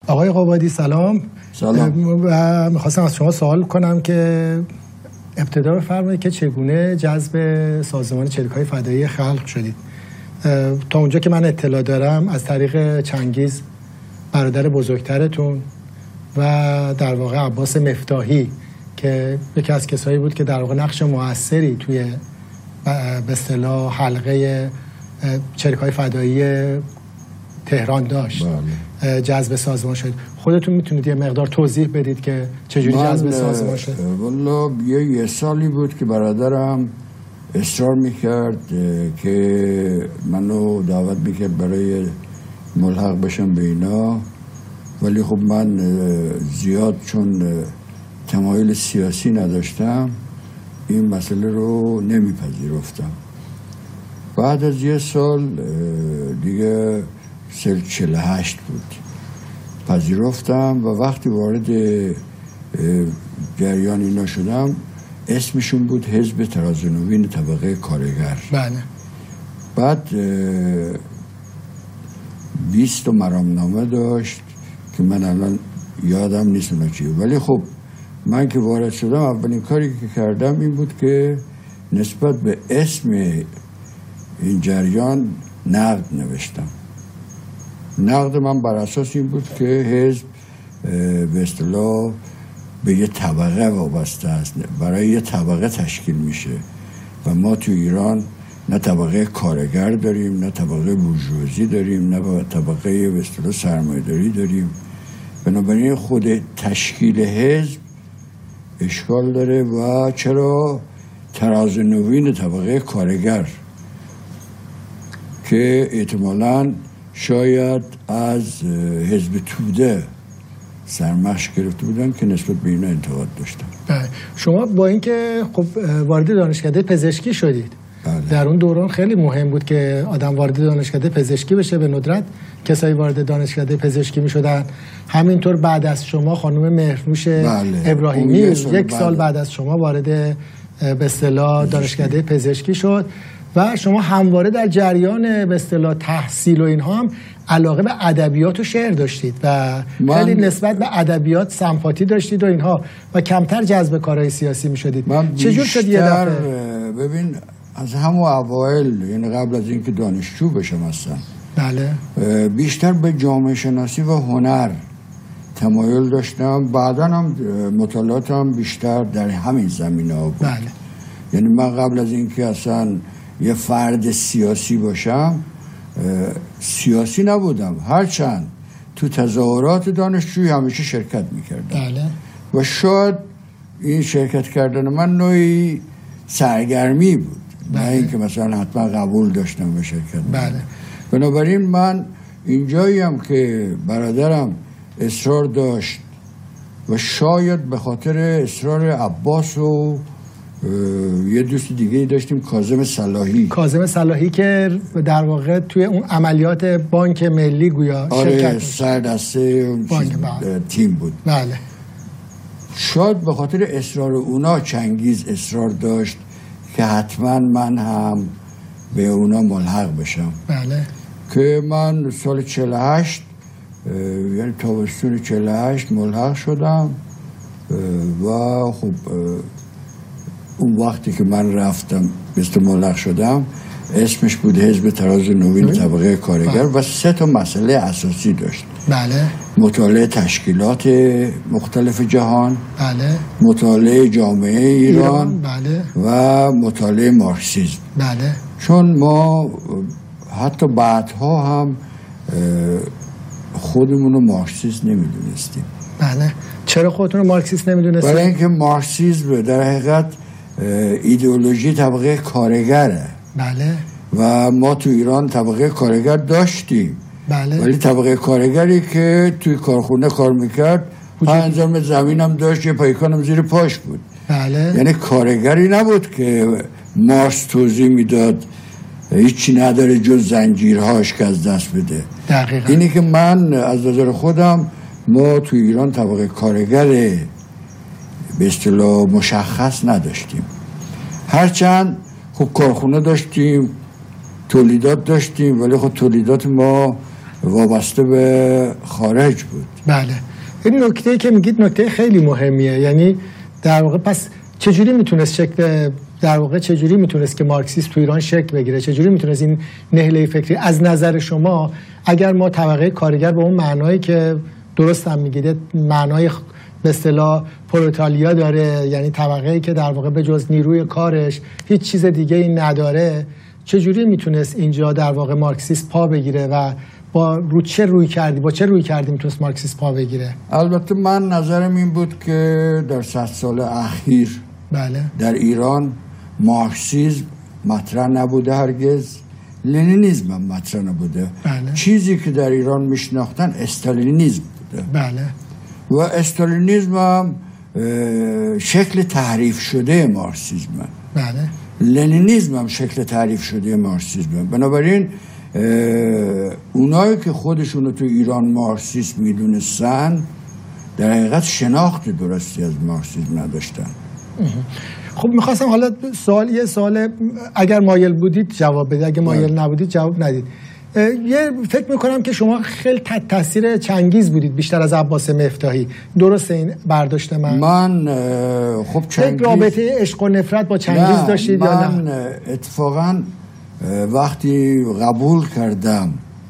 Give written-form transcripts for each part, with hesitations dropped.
آقای قبادی سلام. سلام. میخواستم از شما سوال کنم که ابتدا بفرمایید که چگونه جذب سازمان چریک‌های فدایی خلق شدید. تا اونجا که من اطلاع دارم از طریق چنگیز برادر بزرگترتون و در واقع عباس مفتاحی که یکی از کسایی بود که در واقع نقش موثری توی به اصطلاح حلقه چریک‌های فدایی تهران داشت، جذب سازمان شد. خودتون میتونید یه مقدار توضیح بدید که چجوری جذب سازمان شد؟ والا یه سالی بود که برادرم اصرار میکرد که منو دعوت میکرد برای ملحق بشم به اینا، ولی خب من زیاد چون تمایل سیاسی نداشتم این مسئله رو نمیپذیرفتم. بعد از یه سال دیگه سال 48 بود پذیرفتم و وقتی وارد جریان اینا شدم اسمشون بود حزب ترازنوین طبقه کارگر. بله. بعد 20 مرامنامه داشت که من الان یادم نیست اونا چیه، ولی خب من که وارد شدم اولین کاری که کردم این بود که نسبت به اسم این جریان نقد نوشتم. نقد من بر اساس این بود که حزب به اصطلاح به یه طبقه وابسته است، برای یه طبقه تشکیل میشه و ما تو ایران نه طبقه کارگر داریم، نه طبقه بورژوازی داریم، نه طبقه به اصطلاح سرمایه‌داری داریم. بنابراین خود تشکیل حزب اشکال داره و چرا ترازنوین طبقه کارگر که احتمالاً شاید از حزب توده سرمشق گرفته بودن که نسبت به اینا انتقاد داشتن. شما با اینکه خب وارد دانشکده پزشکی شدید، بله. در اون دوران خیلی مهم بود که آدم وارد دانشکده پزشکی بشه، به ندرت کسایی وارد دانشکده پزشکی می شدن. همینطور بعد از شما خانم مهرنوش ابراهیمی یک سال بعد از شما وارد به اصطلاح دانشکده پزشکی شد و شما همواره در جریان به اصطلاح تحصیل و اینها هم علاقه به ادبیات و شعر داشتید و خیلی نسبت به ادبیات سمپاتی داشتید و اینها و کمتر جذب کارهای سیاسی می شدید. چجور شد یه دفعه؟ ببین از همون اوایل، یعنی قبل از اینکه دانشجو بشم اصلا، بله، بیشتر به جامعه شناسی و هنر تمایل داشتم. بعدا هم مطالعاتم بیشتر در همین زمینه ها بود. بله. یعنی من قبل از اینکه اصلا یه فرد سیاسی باشم سیاسی نبودم، هرچند تو تظاهرات دانشجویی همیشه شرکت میکردم. بله. و شاید این شرکت کردن من نوعی سرگرمی بود. بله. نه اینکه مثلا حتما قبول داشتم به شرکت. بله. بنابراین من اینجاییم که برادرم اصرار داشت و شاید به خاطر اصرار عباس و یه دوست دیگه داشتیم کاظم صلاحی که در واقع توی اون عملیات بانک ملی گویا شرکت سردسته تیم بود. بله. شاید به خاطر اصرار اونا چنگیز اصرار داشت که حتما من هم به اونا ملحق بشم. بله. که من سال 48 یعنی تابستون 48 ملحق شدم و خب اون وقتی که من رفتم مثل ملحق شدم اسمش بود حزب ترازنوین طبقه کارگر و 3 مسئله اساسی داشت. بله. مطالعه تشکیلات مختلف جهان، بله. مطالعه جامعه ایران بله. و مطالعه مارکسیسم. بله. چون ما حتی بعدها هم خودمون رو مارکسیست نمیدونستیم. بله. چرا خودتون رو مارکسیست نمیدونستیم؟ برای اینکه مارکسیسم در حقیقت ایدئولوژی طبقه کارگره. بله. و ما تو ایران طبقه کارگر داشتیم. بله. ولی طبقه کارگری که توی کارخونه کار میکرد انجام زمینم داشت، یه پایکانم زیر پاش بود. بله. یعنی کارگری نبود که مارکس توضیح میداد هیچی نداره جز زنجیرهاش که از دست بده. دقیقا. اینی که من از نظر خودم ما تو ایران طبقه کارگر به اصطلاح مشخص نداشتیم، هرچند خب کارخونه داشتیم، تولیدات داشتیم، ولی خب تولیدات ما وابسته به خارج بود. بله. این نکته‌ای که میگید نکته خیلی مهمیه. یعنی در واقع پس چجوری میتونست چجوری میتونست که مارکسیسم تو ایران شکل بگیره؟ چجوری میتونست این نهله فکری از نظر شما، اگر ما طبقه کارگر به اون معنایی که درست هم میگید، معنای به اصطلاح پرولتاریا داره، یعنی طبقه‌ای که در واقع به جز نیروی کارش هیچ چیز دیگه ای نداره، چجوری میتونست اینجا در واقع مارکسیسم پا بگیره و با چه روی کردی میتونست مارکسیسم پا بگیره؟ البته من نظرم این بود که در 100 سال اخیر بله در ایران مارکسیسم مطرح نبوده، هرگز لنینیسم هم مطرح نبوده. بله. چیزی که در ایران میشناختن استالینیسم بوده. بله. و استالینیسم هم شکل تحریف شده مارکسیسم. بله. لنینیسم هم شکل تحریف شده مارکسیسم. بنابراین اونایی که خودشونو تو ایران مارکسیسم میدونستن در حقیقت شناخت درستی از مارکسیسم نداشتن. خب میخواستم حالا یه سوال اگر مایل بودید جواب بدید، اگه مایل نبودید جواب ندید. فکر میکنم که شما خیلی تحت تاثیر چنگیز بودید بیشتر از عباس مفتاحی. درسته این برداشت من؟ خب چنگیز رابطه عشق و نفرت با چنگیز داشتید یا نه؟ من اتفاقا وقتی قبول کردم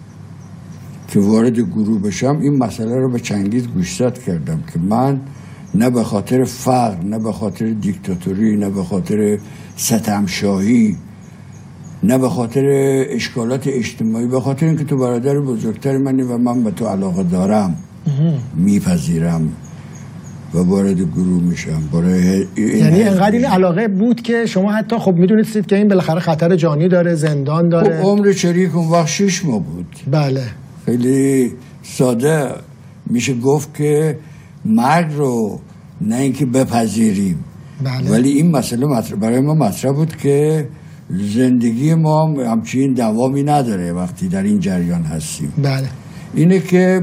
که وارد گروه بشم این مسئله رو به چنگیز گوشزد کردم که من نه به خاطر فقر، نه به خاطر دیکتاتوری، نه به خاطر ستمشاهی، نه به خاطر اشکالات اجتماعی، به خاطر اینکه تو برادر بزرگتر منی و من به تو علاقه دارم میپذیرم و وارد گروه میشم. یعنی انقدر این علاقه بود که شما حتی خب میدونستید که این بالاخره خطر جانی داره، زندان داره. خب عمر شریک اون وقت 6 ماه بود. بله. خیلی ساده میشه گفت که مرگ رو نه اینکه بپذیریم. بله. ولی این مسئله برای ما مطرح بود که زندگی ما همچین دوامی نداره وقتی در این جریان هستیم. بله. اینه که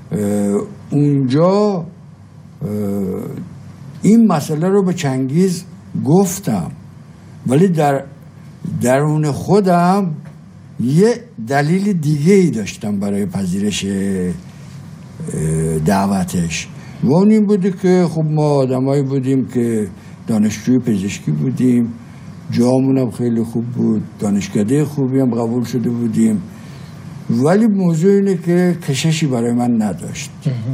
اونجا این مسئله رو به چنگیز گفتم، ولی در درون خودم یه دلیل دیگه ای داشتم برای پذیرش دعوتش و اون این بوده که خب ما آدمایی بودیم که دانشجوی پزشکی بودیم، جامون هم خیلی خوب بود، دانشکده خوبی هم قبول شده بودیم، ولی موضوع اینه که کششی برای من نداشت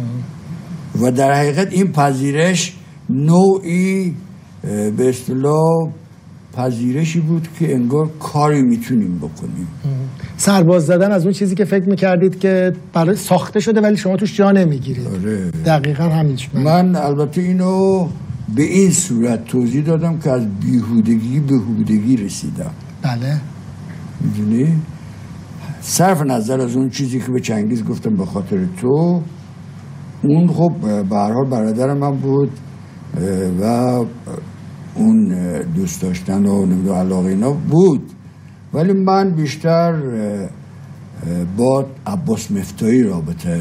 و در حقیقت این پذیرش نوعی به اصطلاح پذیرشی بود که انگار کاری میتونیم بکنیم. سرباز زدن از اون چیزی که فکر میکردید که برای ساخته شده ولی شما توش جا نمیگیرید. آره. دقیقا همینش. من البته اینو به این صورت توضیح دادم که از بیهودگی به هودگی رسیدم. بله. میدونی؟ صرف نظر از اون چیزی که به چنگیز گفتم به خاطر تو، اون خب به هر حال برادر من بود و اون دوست داشتن و علاقه اینا بود، ولی من بیشتر با عباس مفتاحی رابطه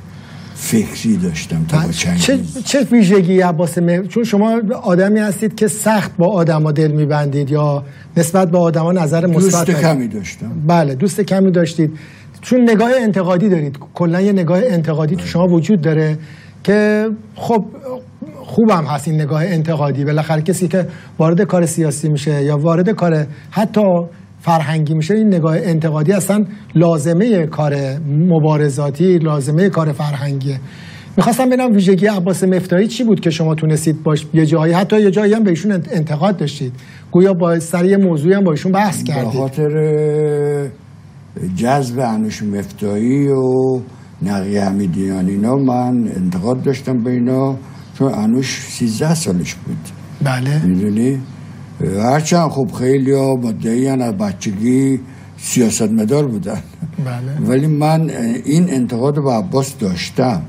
فکری داشتم تا با چنگیز. چه ویژگی عباس مفتاحی؟ چون شما آدمی هستید که سخت با آدما دل میبندید یا نسبت به آدما نظر مثبت؟ دوست کمی داشتم. بله، دوست کمی داشتید چون نگاه انتقادی دارید. کلا یه نگاه انتقادی تو شما وجود داره که خب خوبم هست این نگاه انتقادی. بالاخره کسی که وارد کار سیاسی میشه یا وارد کار حتی فرهنگی میشه، این نگاه انتقادی اصلا لازمه کار مبارزاتی، لازمه کار فرهنگیه. میخواستم ببینم ویژگی عباس مفتاحی چی بود که شما تونستید باش یه جایی، حتی یه جایی هم به ایشون انتقاد داشتید، گویا با سر یه موضوعی هم با ایشون بحث کردید. به خاطر جذب انوش مفتاحی و نقی حمیدیان اینا من انتقاد داشتم به اینا، چون انوش 13 سالش بود. بله. میدونی؟ هرچند خب خیلی ها مدعیان از بچگی سیاستمدار بودن. بله. ولی من این انتقاد به عباس داشتم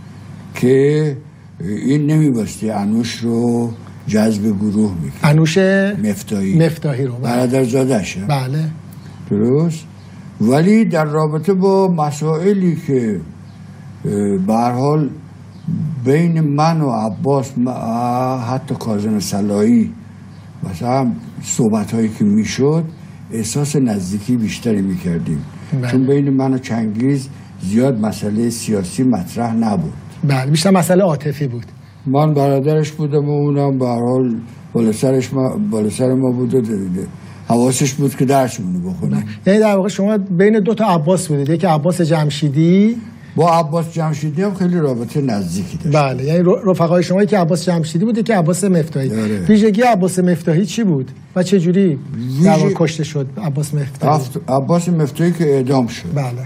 که این نمیباستی انوش رو جذب گروه میکنه. انوش مفتاحی رو برادر زادشه. بله. درست؟ ولی در رابطه با مسائلی که به هر حال بین من و عباس، حتی کاظم صلاحی، مثلا صحبت هایی که میشد احساس نزدیکی بیشتری میکردیم. چون بین من و چنگیز زیاد مسئله سیاسی مطرح نبود. بله بیشتر مسئله عاطفی بود. من برادرش بودم و اونم به هر حال بالا سر ما بود و حواسش بود که درسمونو بخونیم. یعنی در واقع شما بین دو تا عباس بودید، یکی عباس جمشیدی. با عباس جمشیدی هم خیلی رابطه نزدیکی داشت. بله یعنی رفقای شما که عباس جمشیدی بود که عباس مفتاحی. ویژگی عباس مفتاحی چی بود و چه جوری در واقع کشته شد عباس مفتاحی؟ عباس مفتاحی که اعدام شد. بله.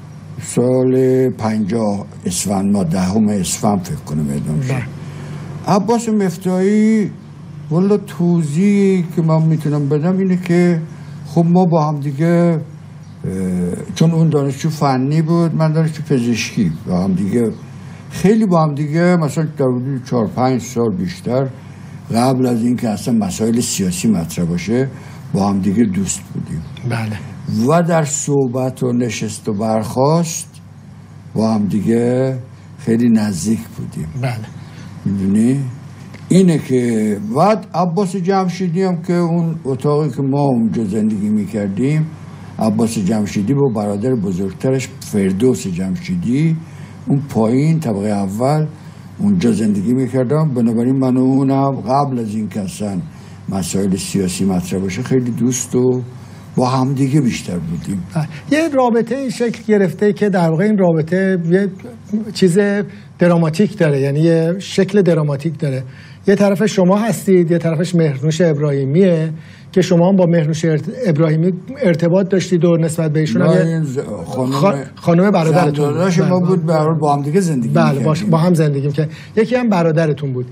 سال 50 اسفند ما 10 اسفند فکر کنم اعدام شد. عباس مفتاحی والا توضیحی که من میتونم بدم اینه که خب ما با هم دیگه چون اون دانشجو فنی بود من دانشجو پزشکی با هم دیگه خیلی با هم دیگه مثلا در حدود 4-5 سال بیشتر قبل از اینکه اصلا مسائل سیاسی مطرح باشه با هم دیگه دوست بودیم. بله. و در صحبت و نشست و برخاست با هم دیگه خیلی نزدیک بودیم. بله. میدونی؟ اینه که بعد عباس جمشیدی هم که اون اتاقی که ما اونجا زندگی میکردیم عباس جمشیدی با برادر بزرگترش فردوس جمشیدی اون پایین طبقه اول اونجا زندگی میکردم. بنابراین من و اونم قبل از این که اصلا مسائل سیاسی مطرح باشه خیلی دوست و با هم دیگه بیشتر بودیم. یه رابطه شکل گرفته که در واقع این رابطه یه چیز دراماتیک داره، یعنی یه شکل دراماتیک داره. یه طرف شما هستید، یه طرفش مهرنوش ابراهیمیه که شما هم با مهرنوش ابراهیمی ارتباط داشتید و نسبت به ایشون هم خانم برادرتون بود. ما بود با هم دیگه زندگی بله با هم زندگی می‌کردیم. یکی هم برادرتون بود.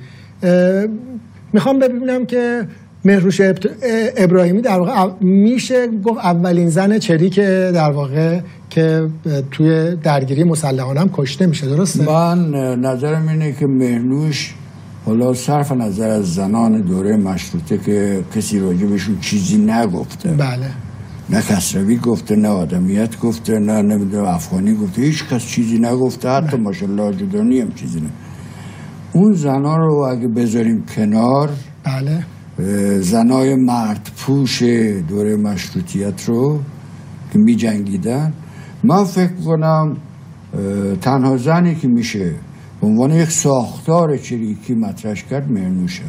میخوام ببینم که مهرنوش ابراهیمی در واقع میشه گفت اولین زن چریک در واقع که توی درگیری مسلحانه هم کشته میشه، درسته؟ من نظرم اینه که مهرنوش حالا صرف نظر از زنان دوره مشروطه که کسی راجبشون چیزی نگفته. بله. نه کسروی گفته، نه آدمیت گفته، نه نمیدونم افغانی گفته، هیچ کس چیزی نگفته، حتی ماشاءالله جدانی هم چیزی نه. اون زنان رو اگه بذاریم کنار، بله، زنای مرد پوش دوره مشروطیت رو که می جنگیدن، من فکر کنم تنها زنی که میشه به عنوان یک ساختار چریکی مطرحش کرد مهرنوشه.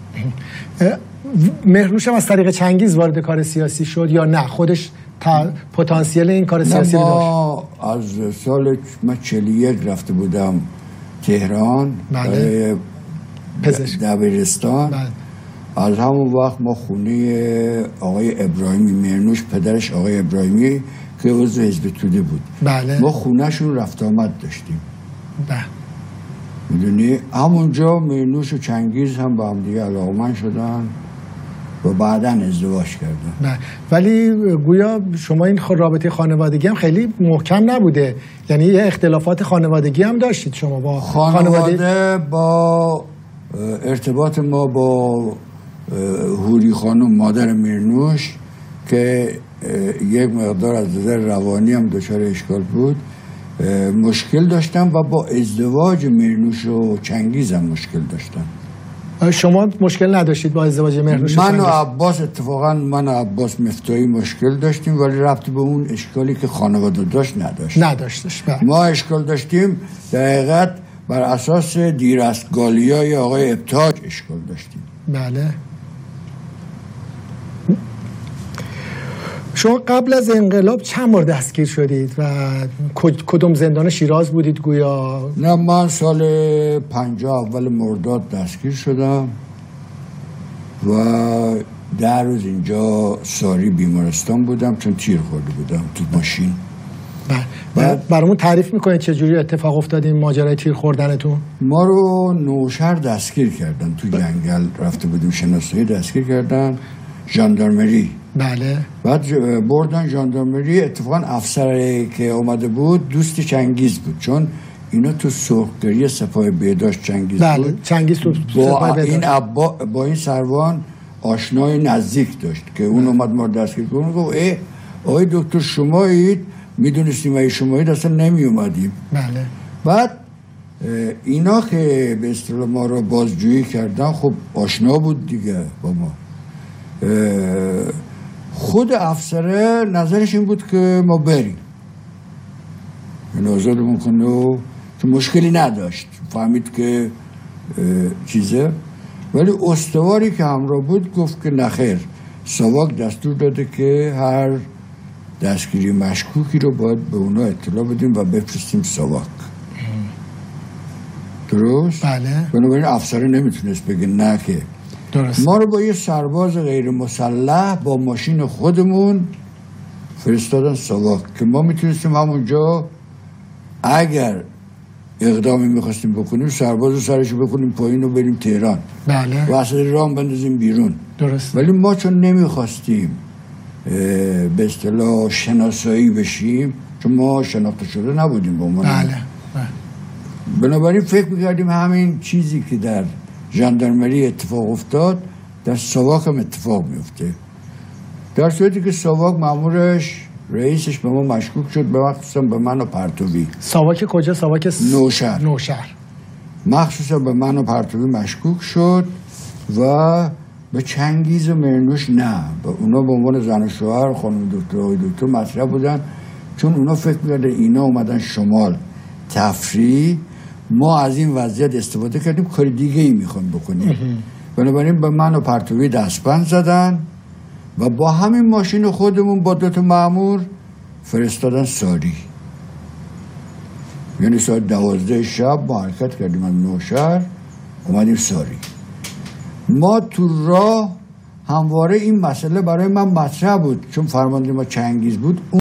مهرنوش هم از طریق چنگیز وارد کار سیاسی شد یا نه خودش پتانسیل این کار سیاسی رو داشت؟ از سال 41 رفته بودم تهران برای دبیرستان. از همون وقت ما خونه آقای ابراهیمی مهرنوش پدرش آقای ابراهیمی که عضو حزب توده بود، بله، ما خونهشون رفت آمد داشتیم. بله. میدونی همونجا مهرنوش و چنگیز هم با هم دیگه علاقمند شدن و بعداً ازدواج کردن. نه ولی گویا شما این رابطه خانوادگی هم خیلی محکم نبوده، یعنی یه اختلافات خانوادگی هم داشتید شما با خانواده؟ با ارتباط ما با هوری خانم مادر مهرنوش که یک مقدار از نظر روانی هم دچار اشکال بود مشکل داشتم و با ازدواج مهرنوش و چنگیز هم مشکل داشتم. شما مشکل نداشتید با ازدواج مهرنوش و چنگیز؟ من و عباس اتفاقا من و عباس مفتاحی مشکل داشتیم ولی ربطی به اون اشکالی که خانواده داشت نداشتش. ما اشکال داشتیم در حقیقت بر اساس دیرستگالیای آقای ابتهاج اشکال داشتیم. بله. شما قبل از انقلاب چند بار دستگیر شدید و کدوم زندان شیراز بودید گویا؟ نه من سال 50 اول مرداد دستگیر شدم و 10 روز اینجا ساری بیمارستان بودم چون تیر خورده بودم تو ماشین. برامون تعریف میکنید چجوری اتفاق افتاد این ماجرای تیر خوردنتون؟ ما رو نوشهر دستگیر کردن، تو جنگل رفته بودیم شناسایی، دستگیر کردن ژاندارمری. بله. بعد بردن ژاندارمری. اتفاقا افسری که اومده بود دوست چنگیز بود چون اینا تو سرخگری سپاه بهداشت چنگیز بله. بود. چنگیز تو سپاه بهداشت با این سروان آشنای نزدیک داشت که اون اومد ما رو دستگیر کنه. گفت آقای دکتر شمایید؟ میدونستیم اگه شمایید اصلا نمی اومدیم. بله. بعد اینا که به اصطلاح ما رو بازجویی کردن خب آشنا بود دیگه با ما. خود افسره نظرش این بود که ما بریم. یعنی آزادمون کنه و تو مشکلی نداشت، فهمید که چیزه. ولی استواری که همراه بود گفت که نخیر، ساواک دستور داده که هر دستگیری مشکوکی رو باید به اونا اطلاع بدیم و بفرستیم ساواک. درست؟ بله. بنابراین افسر نمیتونست بگه نه که درست. ما رو با یه سرباز غیر مسلح با ماشین خودمون فرستادن ساواک که ما میتونستیم همونجا اگر اقدامی میخواستیم بکنیم سرباز رو سرش بکنیم پایین و بریم تهران. بله. و اصلا رام بندازیم بیرون. درست. ولی ما چون نمیخواستیم به اصطلاح شناسایی بشیم، چون ما شناخته شده نبودیم به عنوان بله. بنابراین فکر میکردیم همین چیزی که در ژاندارمری اتفاق افتاد در ساواک هم اتفاق میفته. در صورتی که ساواک مامورش رئیسش به ما مشکوک شد، به مخصوصا به من و پرتوی. ساواک کجا؟ ساواک نوشهر. مخصوصا به من و پرتوی مشکوک شد و به چنگیز و مرنوش نه. اونا به عنوان زن و شوهر خانم دکتر آقای دکتر مطرح بودن، چون اونا فکر می‌کردن اینا اومدن شمال تفریح، ما از این وضعیت استفاده کردیم کار دیگه ای میخوایم بکنیم. بنابراین به من و پرتوی دستبند زدن و با همین ماشین خودمون با 2 مأمور فرستادن ساری. یعنی ساعت 12 شب ما حرکت کردیم از نوشهر اومدیم ساری. ما تو راه همواره این مسئله برای من مطرح بود، چون فرمانده ما چنگیز بود.